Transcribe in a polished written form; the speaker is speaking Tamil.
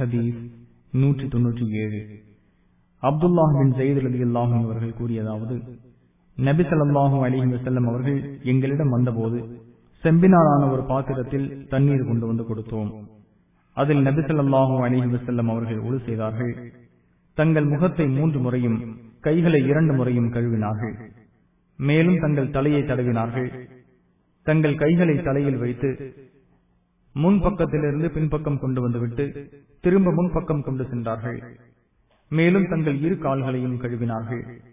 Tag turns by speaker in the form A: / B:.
A: ஹதீஸ் 197. அப்துல்லாஹ் பின் ஸைத் ரலியல்லாஹு அன்ஹு அவர்கள் கூறியதாவது, நபி ஸல்லல்லாஹு அலைஹி வஸல்லம் அவர்கள் எங்களிடம் வந்தபோது செம்பினாலான ஒரு பாத்திரத்தில் தண்ணீர் கொண்டு வந்து கொடுத்தோம். அதில் நபி ஸல்லல்லாஹு அலைஹி வஸல்லம் அவர்கள் உது செய்தார்கள். தங்கள் முகத்தை 3 முறையும் கைகளை 2 முறையும் கழுவினார்கள். மேலும் தங்கள் தலையை தடவினார்கள். தங்கள் கைகளை தலையில் வைத்து முன்பக்கத்திலிருந்து பின்பக்கம் கொண்டு வந்துவிட்டு திரும்ப முன்பக்கம் கொண்டு சென்றார்கள். மேலும் தங்கள் 2 கால்களையும் கழுவினார்கள்.